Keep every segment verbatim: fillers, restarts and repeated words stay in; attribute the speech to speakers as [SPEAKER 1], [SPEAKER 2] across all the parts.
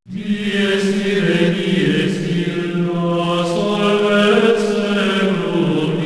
[SPEAKER 1] Dies ire, dies illa, salvet seculum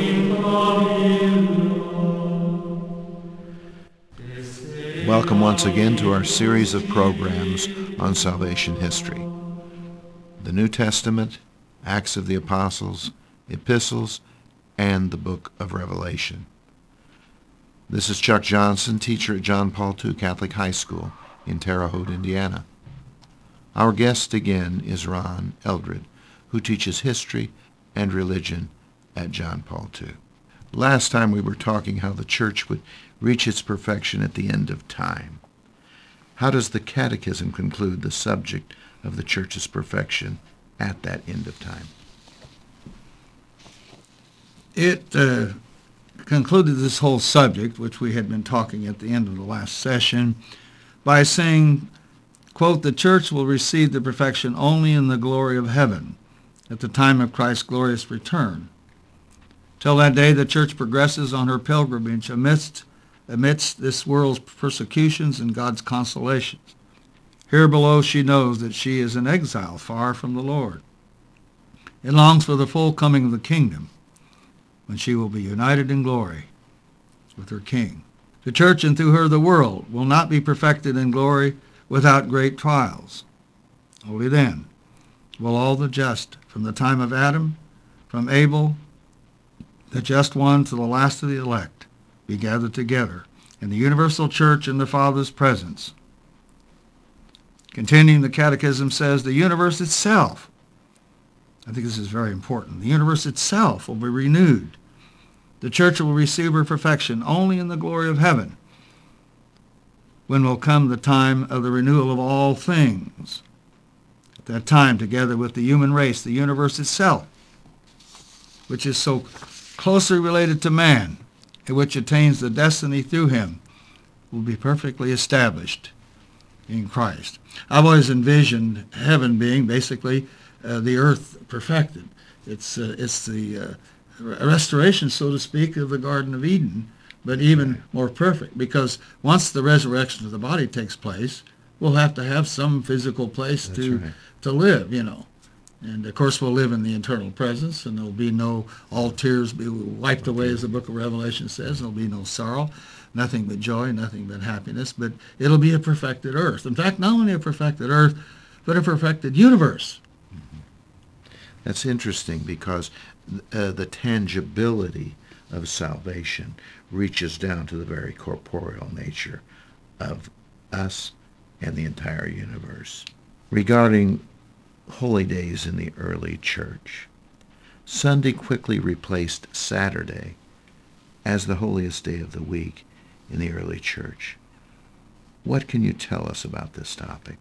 [SPEAKER 1] impabila.
[SPEAKER 2] Welcome once again to our series of programs on salvation history. The New Testament, Acts of the Apostles, Epistles, and the Book of Revelation. This is Chuck Johnson, teacher at John Paul the Second Catholic High School in Terre Haute, Indiana. Our guest again is Ron Eldred, who teaches history and religion at John Paul the Second. Last time we were talking how the church would reach its perfection at the end of time. How does the Catechism conclude the subject of the church's perfection at that end of time?
[SPEAKER 3] It uh, concluded this whole subject, which we had been talking at the end of the last session, by saying, quote, "The church will receive the perfection only in the glory of heaven at the time of Christ's glorious return. Till that day, the church progresses on her pilgrimage amidst, amidst this world's persecutions and God's consolations. Here below, she knows that she is in exile far from the Lord, and longs for the full coming of the kingdom, when she will be united in glory with her King. The church, and through her the world, will not be perfected in glory without great trials. Only then will all the just, from the time of Adam, from Abel, the just one, to the last of the elect, be gathered together in the universal church in the Father's presence." Continuing, the Catechism says, the universe itself, I think this is very important, the universe itself will be renewed. The church will receive her perfection only in the glory of heaven, when will come the time of the renewal of all things. At that time, together with the human race, the universe itself, which is so closely related to man, and which attains the destiny through him, will be perfectly established in Christ. I've always envisioned heaven being basically uh, the earth perfected. It's uh, it's the uh, restoration, so to speak, of the Garden of Eden, but even more perfect, because once the resurrection of the body takes place, we'll have to have some physical place
[SPEAKER 2] That's
[SPEAKER 3] to
[SPEAKER 2] right.
[SPEAKER 3] to live, you know. And of course we'll live in the eternal presence, and there'll be no, all tears be wiped away, as the book of Revelation says. There'll be no sorrow, nothing but joy, nothing but happiness, but it'll be a perfected earth. In fact, not only a perfected earth, but a perfected universe.
[SPEAKER 2] That's interesting because uh, the tangibility of salvation reaches down to the very corporeal nature of us and the entire universe. Regarding holy days in the early church, Sunday quickly replaced Saturday as the holiest day of the week in the early church. What can you tell us about this topic?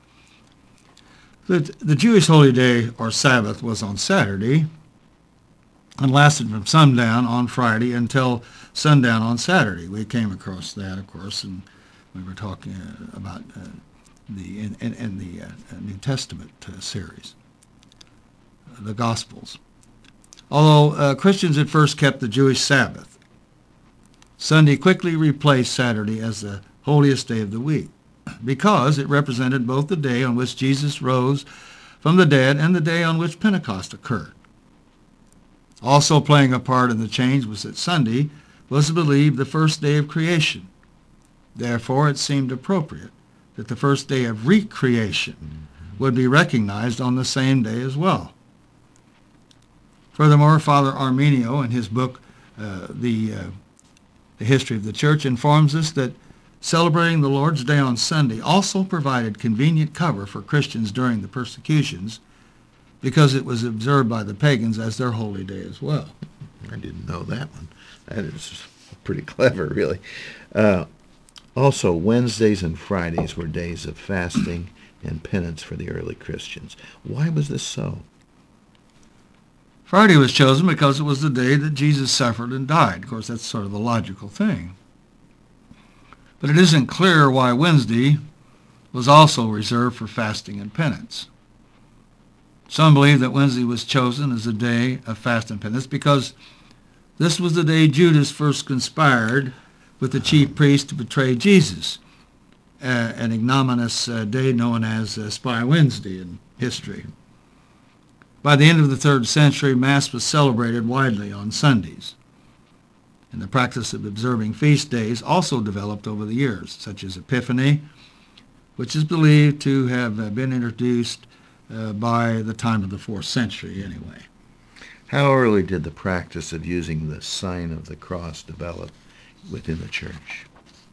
[SPEAKER 3] The, the Jewish holy day, or Sabbath, was on Saturday and lasted from sundown on Friday until sundown on Saturday. We came across that, of course, and we were talking uh, about uh, the in, in, in the uh, New Testament uh, series, uh, the Gospels. Although uh, Christians at first kept the Jewish Sabbath, Sunday quickly replaced Saturday as the holiest day of the week, because it represented both the day on which Jesus rose from the dead and the day on which Pentecost occurred. Also playing a part in the change was that Sunday was believed the first day of creation. Therefore, it seemed appropriate that the first day of recreation mm-hmm. would be recognized on the same day as well. Furthermore, Father Arminio, in his book, uh, the, uh, the History of the Church, informs us that celebrating the Lord's Day on Sunday also provided convenient cover for Christians during the persecutions, because it was observed by the pagans as their holy day as well.
[SPEAKER 2] I didn't know that one. That is pretty clever, really. Uh, also, Wednesdays and Fridays were days of fasting and penance for the early Christians. Why was this so?
[SPEAKER 3] Friday was chosen because it was the day that Jesus suffered and died. Of course, that's sort of a logical thing. But it isn't clear why Wednesday was also reserved for fasting and penance. Some believe that Wednesday was chosen as a day of fast and penance because this was the day Judas first conspired with the chief priest to betray Jesus. uh, an ignominious uh, day known as uh, Spy Wednesday in history. By the end of the third century, Mass was celebrated widely on Sundays, and the practice of observing feast days also developed over the years, such as Epiphany, which is believed to have uh, been introduced uh, by the time of the fourth century anyway.
[SPEAKER 2] How early did the practice of using the sign of the cross develop within the church?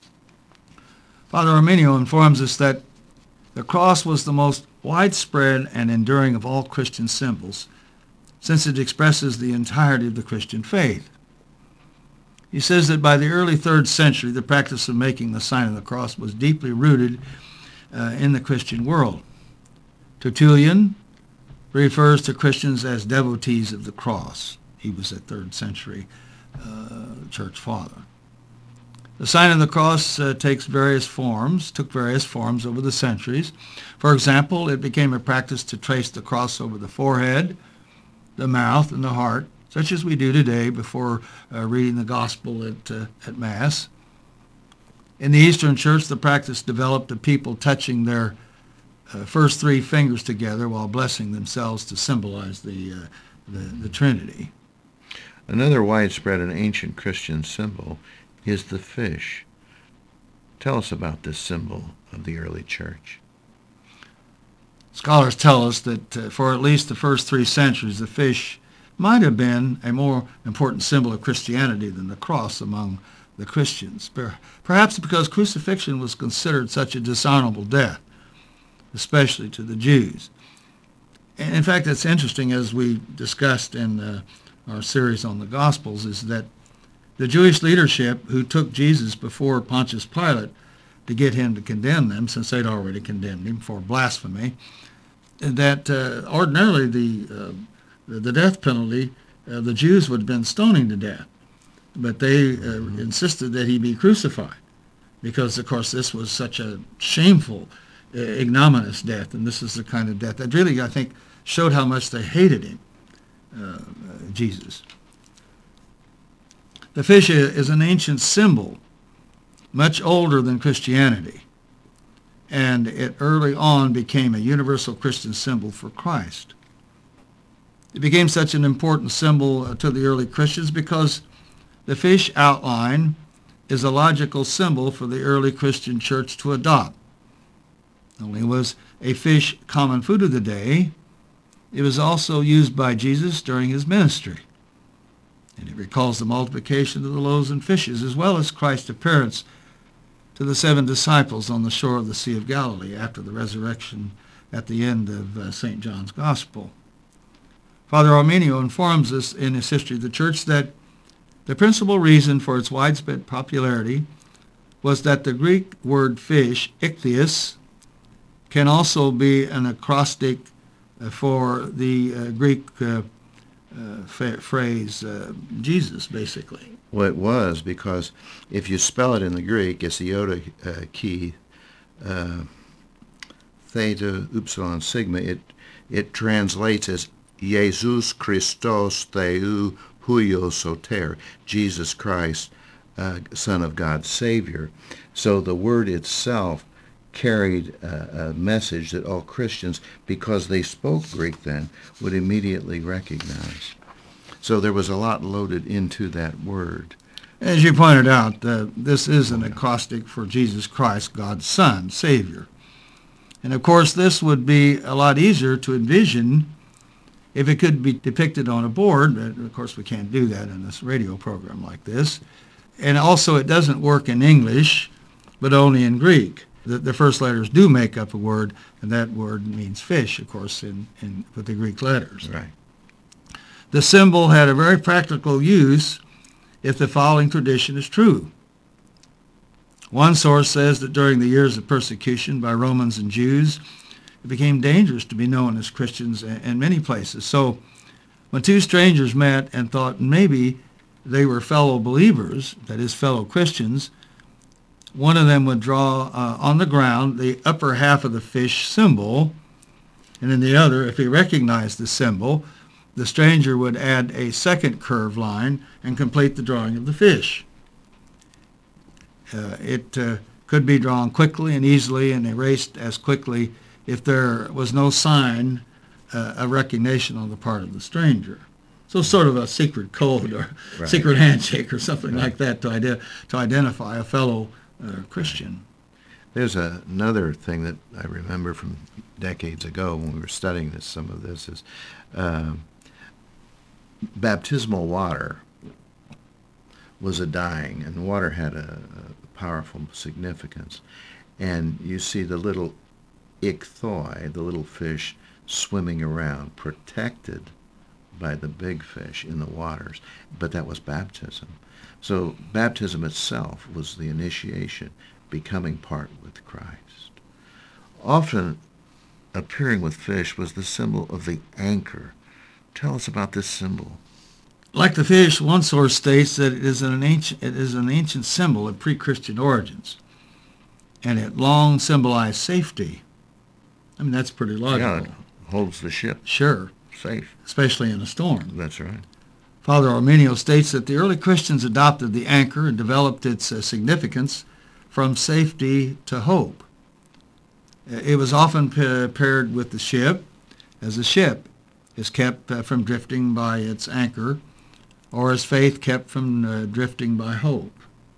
[SPEAKER 3] Father Arminio informs us that the cross was the most widespread and enduring of all Christian symbols, since it expresses the entirety of the Christian faith. He says that by the early third century, the practice of making the sign of the cross was deeply rooted uh, in the Christian world. Tertullian refers to Christians as devotees of the cross. He was a third century uh, church father. The sign of the cross uh, takes various forms, took various forms over the centuries. For example, it became a practice to trace the cross over the forehead, the mouth, and the heart, such as we do today before uh, reading the gospel at, uh, at Mass. In the Eastern Church, the practice developed of people touching their uh, first three fingers together while blessing themselves to symbolize the, uh, the, the Trinity.
[SPEAKER 2] Another widespread and ancient Christian symbol is the fish. Tell us about this symbol of the early church.
[SPEAKER 3] Scholars tell us that uh, for at least the first three centuries, the fish might have been a more important symbol of Christianity than the cross among the Christians, perhaps because crucifixion was considered such a dishonorable death, especially to the Jews. And in fact, it's interesting, as we discussed in uh, our series on the Gospels, is that the Jewish leadership who took Jesus before Pontius Pilate to get him to condemn them, since they'd already condemned him for blasphemy, that uh, ordinarily the uh, the death penalty, uh, the Jews would have been stoning to death. But they uh, mm-hmm. insisted that he be crucified because, of course, this was such a shameful, uh, ignominious death, and this is the kind of death that really, I think, showed how much they hated him, uh, uh, Jesus. The fish is an ancient symbol, much older than Christianity, and it early on became a universal Christian symbol for Christ. It became such an important symbol to the early Christians because the fish outline is a logical symbol for the early Christian church to adopt. Not only was a fish common food of the day, it was also used by Jesus during his ministry. And it recalls the multiplication of the loaves and fishes, as well as Christ's appearance to the seven disciples on the shore of the Sea of Galilee after the resurrection at the end of uh, Saint John's Gospel. Father Arminio informs us in his History of the Church that the principal reason for its widespread popularity was that the Greek word fish, ichthyos, can also be an acrostic for the uh, Greek uh, uh, fa- phrase uh, Jesus, basically.
[SPEAKER 2] Well, it was, because if you spell it in the Greek, it's iota uh, chi, uh, theta, upsilon, sigma. It, it translates as Jesus Christos Theou Huio Soter, Jesus Christ, uh, Son of God, Savior. So the word itself carried a, a message that all Christians, because they spoke Greek then, would immediately recognize. So there was a lot loaded into that word.
[SPEAKER 3] As you pointed out, uh, this is an acrostic for Jesus Christ, God's Son, Savior. And of course, this would be a lot easier to envision if it could be depicted on a board, but of course we can't do that in this radio program like this. And also it doesn't work in English, but only in Greek. The, the first letters do make up a word, and that word means fish, of course, in, in with the Greek letters.
[SPEAKER 2] Right.
[SPEAKER 3] The symbol had a very practical use if the following tradition is true. One source says that during the years of persecution by Romans and Jews, it became dangerous to be known as Christians in many places. So when two strangers met and thought maybe they were fellow believers, that is, fellow Christians, one of them would draw uh, on the ground the upper half of the fish symbol, and in the other, if he recognized the symbol, the stranger would add a second curved line and complete the drawing of the fish. Uh, it uh, could be drawn quickly and easily and erased as quickly if there was no sign uh, of recognition on the part of the stranger. So sort of a secret code or
[SPEAKER 2] Right.
[SPEAKER 3] secret handshake or something
[SPEAKER 2] Right.
[SPEAKER 3] like that to, ide- to identify a fellow uh, Christian.
[SPEAKER 2] There's a, another thing that I remember from decades ago when we were studying this. Some of this is uh, baptismal water was a dying, and water had a, a powerful significance. And you see the little ichthoi, the little fish, swimming around, protected by the big fish in the waters. But that was baptism. So baptism itself was the initiation, becoming part with Christ. Often appearing with fish was the symbol of the anchor. Tell us about this symbol.
[SPEAKER 3] Like the fish, one source states that it is an ancient, it is an ancient symbol of pre-Christian origins, and it long symbolized safety. I mean, that's pretty logical.
[SPEAKER 2] Yeah, it holds the ship
[SPEAKER 3] Sure,
[SPEAKER 2] safe.
[SPEAKER 3] especially in a storm.
[SPEAKER 2] That's right.
[SPEAKER 3] Father Arminio states that the early Christians adopted the anchor and developed its uh, significance from safety to hope. It was often pa- paired with the ship, as the ship is kept uh, from drifting by its anchor, or as faith kept from uh, drifting by hope.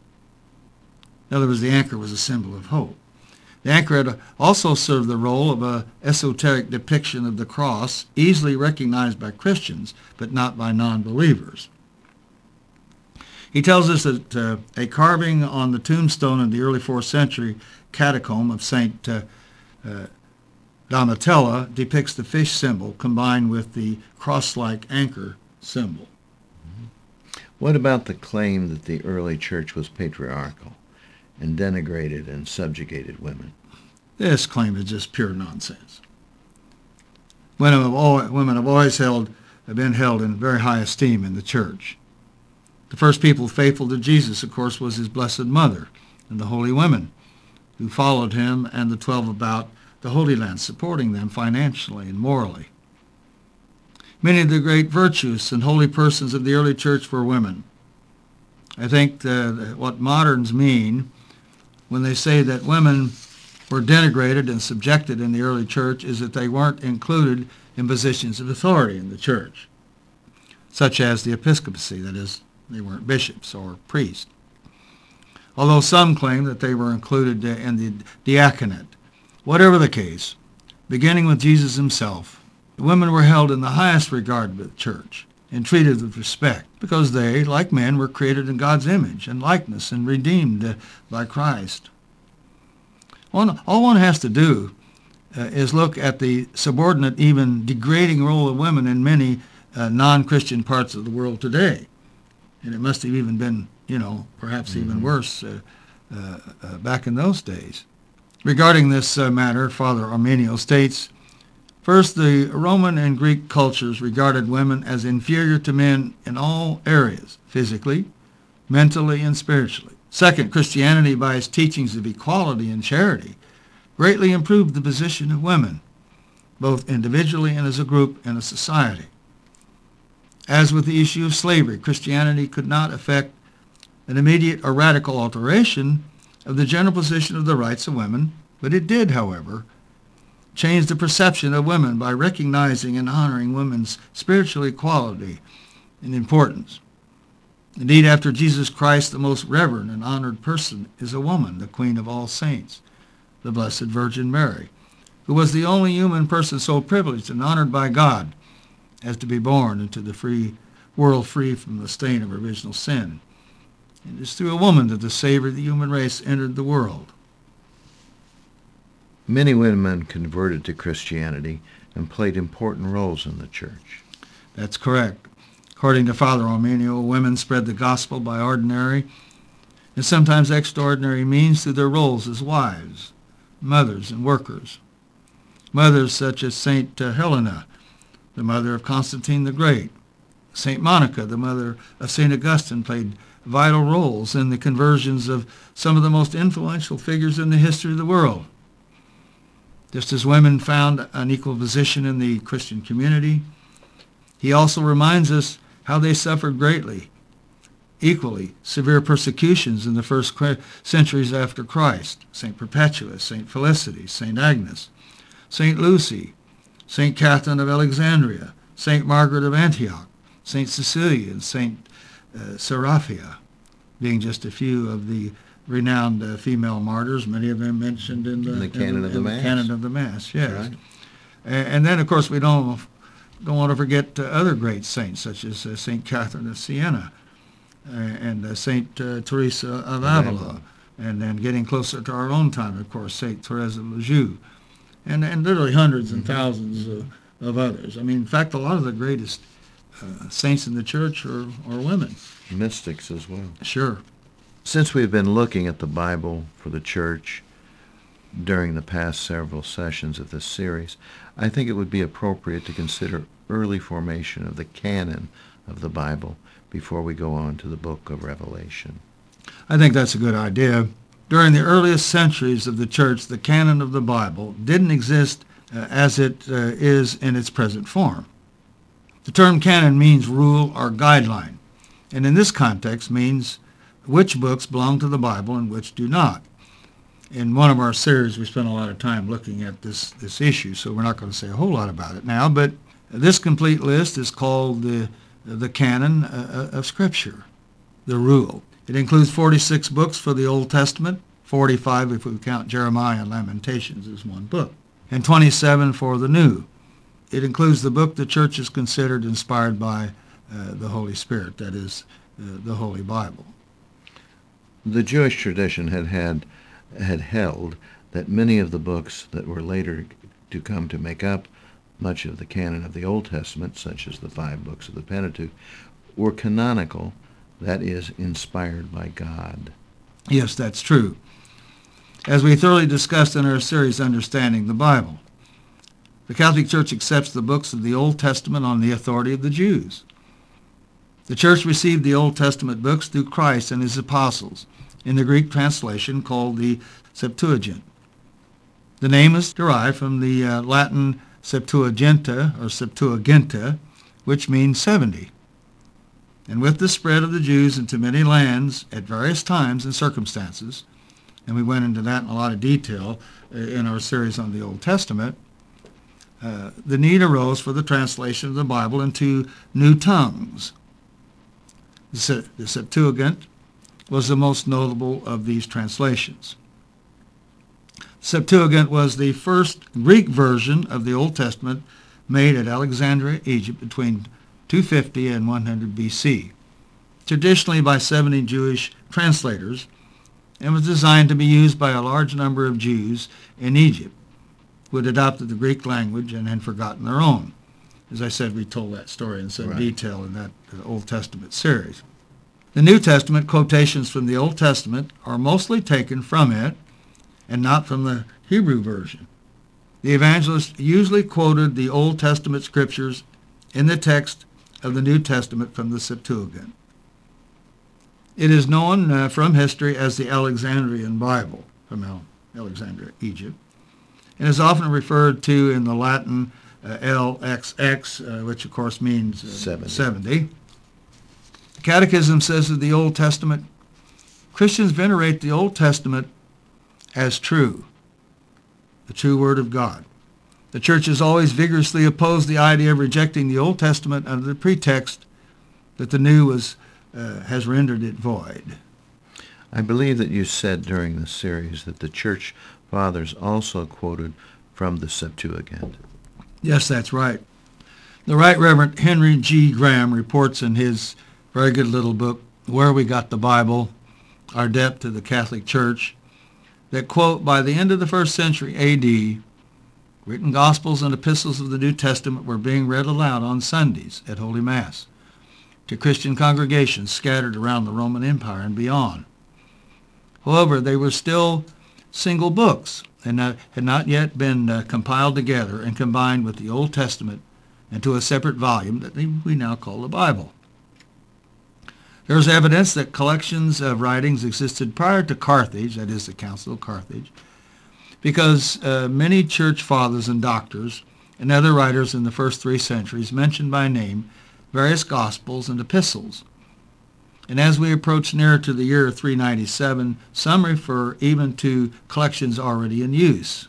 [SPEAKER 3] In other words, the anchor was a symbol of hope. The anchor had also served the role of an esoteric depiction of the cross, easily recognized by Christians, but not by non-believers. He tells us that uh, a carving on the tombstone in the early fourth century catacomb of Saint uh, uh, Donatella depicts the fish symbol combined with the cross-like anchor symbol.
[SPEAKER 2] What about the claim that the early church was patriarchal and denigrated and subjugated women?
[SPEAKER 3] This claim is just pure nonsense. Women have always, women have always held, have been held in very high esteem in the church. The first people faithful to Jesus, of course, was his blessed mother and the holy women who followed him and the twelve about the Holy Land, supporting them financially and morally. Many of the great virtuous and holy persons of the early church were women. I think that what moderns mean when they say that women were denigrated and subjected in the early church is that they weren't included in positions of authority in the church, such as the episcopacy, that is, they weren't bishops or priests. Although some claim that they were included in the diaconate. Whatever the case, beginning with Jesus himself, the women were held in the highest regard by the church and treated with respect because they, like men, were created in God's image and likeness and redeemed by Christ. One, all one has to do uh, is look at the subordinate, even degrading role of women in many uh, non-Christian parts of the world today. And it must have even been, you know, perhaps mm-hmm. even worse uh, uh, uh, back in those days. Regarding this uh, matter, Father Arminio states, first, the Roman and Greek cultures regarded women as inferior to men in all areas, physically, mentally, and spiritually. Second, Christianity, by its teachings of equality and charity, greatly improved the position of women, both individually and as a group in a society. As with the issue of slavery, Christianity could not effect an immediate or radical alteration of the general position of the rights of women, but it did, however, change the perception of women by recognizing and honoring women's spiritual equality and importance. Indeed, after Jesus Christ, the most reverend and honored person is a woman, the Queen of all saints, the Blessed Virgin Mary, who was the only human person so privileged and honored by God as to be born into the free world free from the stain of original sin. It is through a woman that the Savior of the human race entered the world.
[SPEAKER 2] Many women converted to Christianity and played important roles in the church.
[SPEAKER 3] That's correct. According to Father Arminio, women spread the gospel by ordinary and sometimes extraordinary means through their roles as wives, mothers, and workers. Mothers such as Saint Helena, the mother of Constantine the Great. Saint Monica, the mother of Saint Augustine, played vital roles in the conversions of some of the most influential figures in the history of the world. Just as women found an equal position in the Christian community, he also reminds us how they suffered greatly equally severe persecutions in the first centuries after Christ. Saint Perpetuus, Saint Felicity, Saint Agnes, Saint Lucy, Saint Catherine of Alexandria, Saint Margaret of Antioch, Saint Cecilia, and Saint uh, Seraphia, being just a few of the renowned uh, female martyrs, many of them mentioned in the,
[SPEAKER 2] in the canon
[SPEAKER 3] in the,
[SPEAKER 2] of the
[SPEAKER 3] in
[SPEAKER 2] Mass.
[SPEAKER 3] canon of the Mass, yes.
[SPEAKER 2] Right.
[SPEAKER 3] And, and then, of course, we don't don't want to forget uh, other great saints, such as uh, Saint Catherine of Siena uh, and uh, Saint uh, Teresa of Avila, and then getting closer to our own time, of course, Saint Therese of Lisieux, and and literally hundreds and thousands of, of others. I mean, in fact, a lot of the greatest uh, saints in the church are, are women.
[SPEAKER 2] Mystics as well.
[SPEAKER 3] Sure.
[SPEAKER 2] Since we've been looking at the Bible for the church during the past several sessions of this series, I think it would be appropriate to consider early formation of the canon of the Bible before we go on to the book of Revelation.
[SPEAKER 3] I think that's a good idea. During the earliest centuries of the church, the canon of the Bible didn't exist uh, as it uh, is in its present form. The term canon means rule or guideline, and in this context means which books belong to the Bible and which do not. In one of our series, we spent a lot of time looking at this, this issue, so we're not going to say a whole lot about it now, but this complete list is called the, the canon uh, of Scripture, the rule. It includes forty-six books for the Old Testament, forty-five if we count Jeremiah and Lamentations as one book, and twenty-seven for the New. It includes the book the church is considered inspired by uh, the Holy Spirit, that is, uh, the Holy Bible.
[SPEAKER 2] The Jewish tradition had had had held that many of the books that were later to come to make up much of the canon of the Old Testament, such as the five books of the Pentateuch, were canonical, that is, inspired by God.
[SPEAKER 3] Yes, that's true. As we thoroughly discussed in our series, Understanding the Bible, the Catholic Church accepts the books of the Old Testament on the authority of the Jews. The Church received the Old Testament books through Christ and his apostles, in the Greek translation called the Septuagint. The name is derived from the uh, Latin Septuaginta or Septuaginta, which means seventy. And with the spread of the Jews into many lands at various times and circumstances, and we went into that in a lot of detail uh, in our series on the Old Testament, uh, the need arose for the translation of the Bible into new tongues. The, the Septuagint was the most notable of these translations. Septuagint was the first Greek version of the Old Testament made at Alexandria, Egypt, between two fifty and one hundred B C, traditionally by seventy Jewish translators, and was designed to be used by a large number of Jews in Egypt who had adopted the Greek language and had forgotten their own. As I said, we told that story in some
[SPEAKER 2] Right.
[SPEAKER 3] detail in that uh, Old Testament series. The New Testament quotations from the Old Testament are mostly taken from it and not from the Hebrew version. The evangelist usually quoted the Old Testament scriptures in the text of the New Testament from the Septuagint. It is known uh, from history as the Alexandrian Bible, from Al- Alexandria, Egypt, and is often referred to in the Latin uh, L X X, uh, which of course means uh,
[SPEAKER 2] seventy.
[SPEAKER 3] seventy. The Catechism says of the Old Testament, Christians venerate the Old Testament as true, the true Word of God. The Church has always vigorously opposed the idea of rejecting the Old Testament under the pretext that the New was, uh, has rendered it void.
[SPEAKER 2] I believe that you said during this series that the Church Fathers also quoted from the Septuagint.
[SPEAKER 3] Yes, that's right. The Right Reverend Henry G. Graham reports in his very good little book, Where We Got the Bible, Our Debt to the Catholic Church, that, quote, by the end of the first century A D, written Gospels and epistles of the New Testament were being read aloud on Sundays at Holy Mass to Christian congregations scattered around the Roman Empire and beyond. However, they were still single books and not, had not yet been uh, compiled together and combined with the Old Testament into a separate volume that we now call the Bible. There is evidence that collections of writings existed prior to Carthage, that is the Council of Carthage, because uh, many church fathers and doctors and other writers in the first three centuries mentioned by name various Gospels and epistles. And as we approach nearer to the year three ninety-seven, some refer even to collections already in use.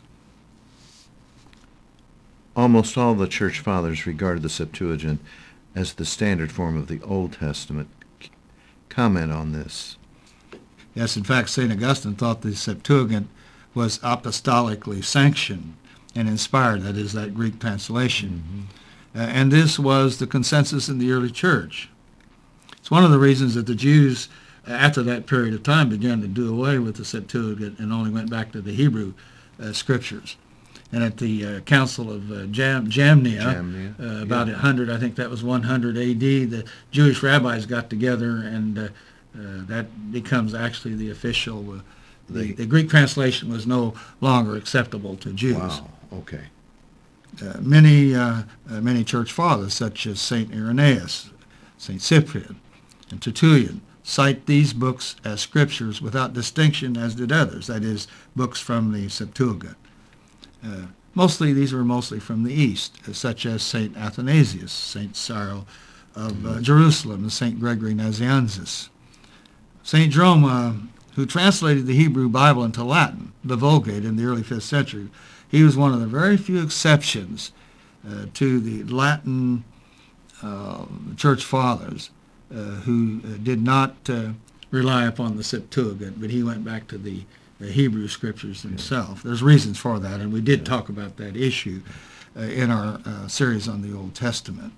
[SPEAKER 2] Almost all the church fathers regarded the Septuagint as the standard form of the Old Testament. Comment on this.
[SPEAKER 3] Yes, in fact, Saint Augustine thought the Septuagint was apostolically sanctioned and inspired, that is, that Greek translation. Mm-hmm. Uh, and this was the consensus in the early church. It's one of the reasons that the Jews, uh, after that period of time, began to do away with the Septuagint and only went back to the Hebrew uh, scriptures. And at the uh, Council of uh, Jam- Jamnia,
[SPEAKER 2] Jamnia.
[SPEAKER 3] Uh, about
[SPEAKER 2] yeah.
[SPEAKER 3] one hundred, I think that was one hundred A D, the Jewish rabbis got together, and uh, uh, that becomes actually the official. Uh, the, the Greek translation was no longer acceptable to Jews.
[SPEAKER 2] Wow. Okay.
[SPEAKER 3] Uh, many uh, uh, many church fathers, such as Saint Irenaeus, Saint Cyprian, and Tertullian, cite these books as scriptures without distinction, as did others, that is, books from the Septuagint. Uh, mostly, these were mostly from the East, uh, such as Saint Athanasius, Saint Cyril of uh, Jerusalem, and Saint Gregory Nazianzus. Saint Jerome, uh, who translated the Hebrew Bible into Latin, the Vulgate, in the early fifth century, he was one of the very few exceptions uh, to the Latin uh, church fathers uh, who uh, did not uh, rely upon the Septuagint, but he went back to the the Hebrew scriptures himself. There's reasons for that, and we did talk about that issue uh, in our uh, series on the Old Testament.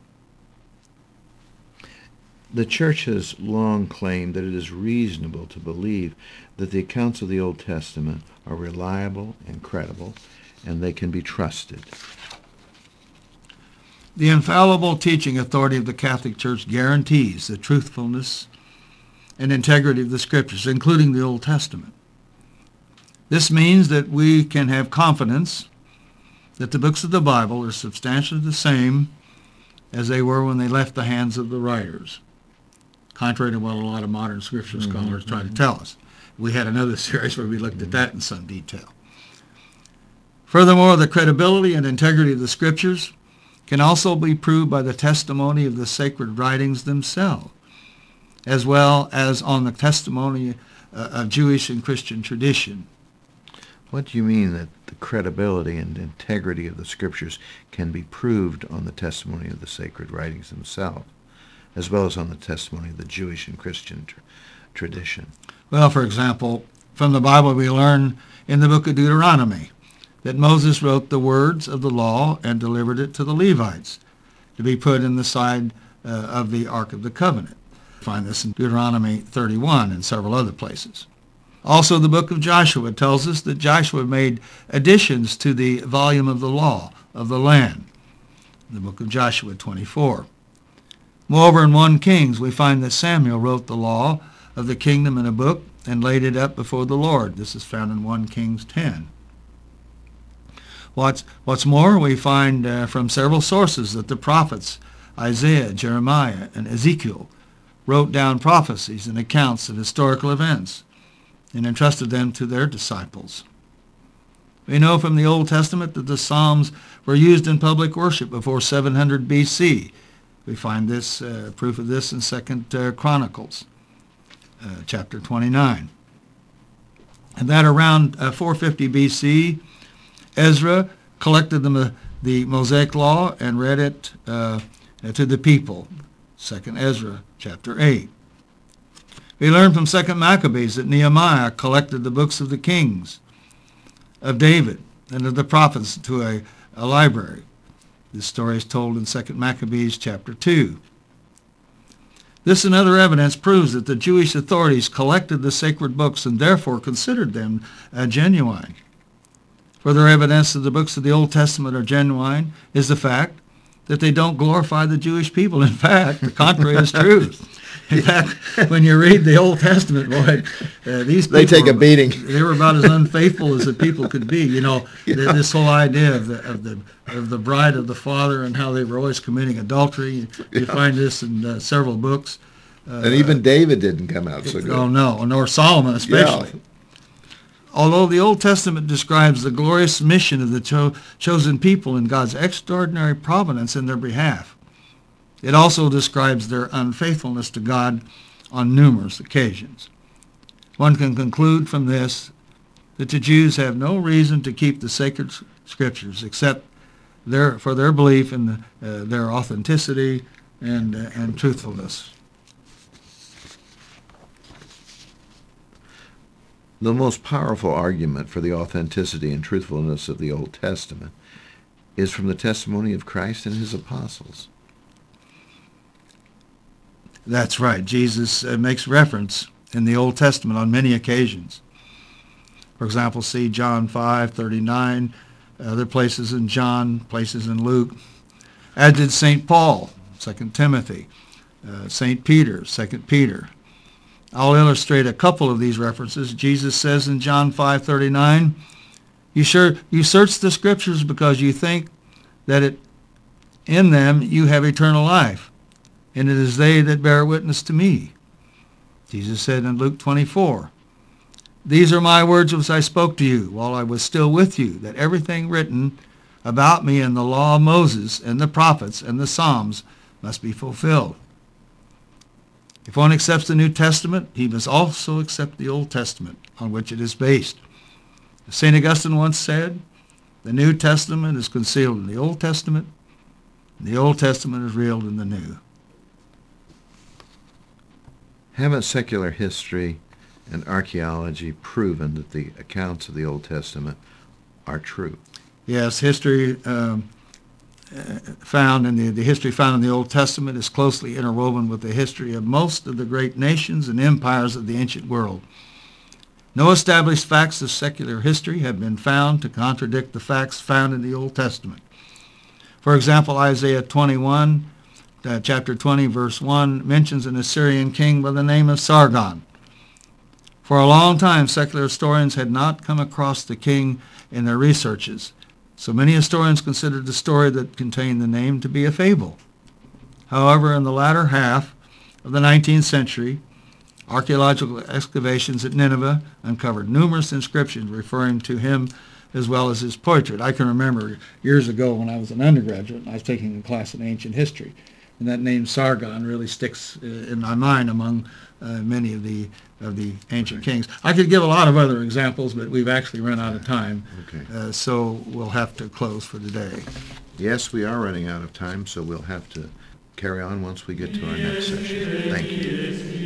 [SPEAKER 2] The church has long claimed that it is reasonable to believe that the accounts of the Old Testament are reliable and credible, and they can be trusted.
[SPEAKER 3] The infallible teaching authority of the Catholic Church guarantees the truthfulness and integrity of the scriptures, including the Old Testament. This means that we can have confidence that the books of the Bible are substantially the same as they were when they left the hands of the writers, contrary to what a lot of modern scripture mm-hmm, scholars try mm-hmm. to tell us. We had another series where we looked mm-hmm. at that in some detail. Furthermore, the credibility and integrity of the scriptures can also be proved by the testimony of the sacred writings themselves, as well as on the testimony uh, of Jewish and Christian tradition.
[SPEAKER 2] What do you mean that the credibility and integrity of the scriptures can be proved on the testimony of the sacred writings themselves, as well as on the testimony of the Jewish and Christian tr- tradition?
[SPEAKER 3] Well, for example, from the Bible we learn in the book of Deuteronomy that Moses wrote the words of the law and delivered it to the Levites to be put in the side uh, of the Ark of the Covenant. We find this in Deuteronomy thirty-one and several other places. Also, the book of Joshua tells us that Joshua made additions to the volume of the law of the land, the book of Joshua twenty-four. Moreover, in First Kings, we find that Samuel wrote the law of the kingdom in a book and laid it up before the Lord. This is found in First Kings ten. What's, what's more, we find uh, from several sources that the prophets Isaiah, Jeremiah, and Ezekiel wrote down prophecies and accounts of historical events and entrusted them to their disciples. We know from the Old Testament that the Psalms were used in public worship before seven hundred B C. We find this uh, proof of this in Second uh, Chronicles, uh, chapter twenty-nine. And that around uh, four fifty B C, Ezra collected the, the Mosaic Law and read it uh, to the people. Second Ezra, chapter eight. We learn from Second Maccabees that Nehemiah collected the books of the kings, of David, and of the prophets to a, a library. This story is told in Second Maccabees chapter two. This and other evidence proves that the Jewish authorities collected the sacred books and therefore considered them uh, genuine. Further evidence that the books of the Old Testament are genuine is the fact that they don't glorify the Jewish people. In fact, the contrary is true. In fact, when you read the Old Testament, boy, uh, these people,
[SPEAKER 2] they take a beating.
[SPEAKER 3] They were about as unfaithful as the people could be. You know, yeah. th- this whole idea of the of the of the bride of the father and how they were always committing adultery. You, you yeah. find this in uh, several books. Uh,
[SPEAKER 2] and even David didn't come out so good.
[SPEAKER 3] Oh no, nor Solomon especially. Yeah. Although the Old Testament describes the glorious mission of the cho- chosen people in God's extraordinary providence in their behalf, it also describes their unfaithfulness to God on numerous occasions. One can conclude from this that the Jews have no reason to keep the sacred scriptures except their, for their belief in the, uh, their authenticity and, uh, and truthfulness.
[SPEAKER 2] The most powerful argument for the authenticity and truthfulness of the Old Testament is from the testimony of Christ and his apostles.
[SPEAKER 3] That's right. Jesus uh, makes reference in the Old Testament on many occasions. For example, see John five thirty-nine, other places in John, places in Luke. As did Saint Paul, Second Timothy, uh, Saint Peter, Second Peter. I'll illustrate a couple of these references. Jesus says in John five thirty-nine, you, sure, you search the scriptures because you think that it, in them you have eternal life, and it is they that bear witness to me. Jesus said in Luke twenty-four, these are my words which I spoke to you while I was still with you, that everything written about me in the law of Moses and the prophets and the Psalms must be fulfilled. If one accepts the New Testament, he must also accept the Old Testament on which it is based. As Saint Augustine once said, the New Testament is concealed in the Old Testament, and the Old Testament is revealed in the New.
[SPEAKER 2] Haven't secular history and archaeology proven that the accounts of the Old Testament are true?
[SPEAKER 3] Yes, history um, uh, found in the, the history found in the Old Testament is closely interwoven with the history of most of the great nations and empires of the ancient world. No established facts of secular history have been found to contradict the facts found in the Old Testament. For example, Isaiah twenty-one, uh, chapter twenty, verse one, mentions an Assyrian king by the name of Sargon. For a long time, secular historians had not come across the king in their researches, so many historians considered the story that contained the name to be a fable. However, in the latter half of the nineteenth century, archaeological excavations at Nineveh uncovered numerous inscriptions referring to him as well as his portrait. I can remember years ago when I was an undergraduate and I was taking a class in ancient history, and that name Sargon really sticks uh, in my mind among uh, many of the of the ancient
[SPEAKER 2] Okay.
[SPEAKER 3] kings. I could give a lot of other examples, but we've actually run out of time,
[SPEAKER 2] Okay.
[SPEAKER 3] uh, so we'll have to close for today.
[SPEAKER 2] Yes, we are running out of time, so we'll have to carry on once we get to our next session. Thank you.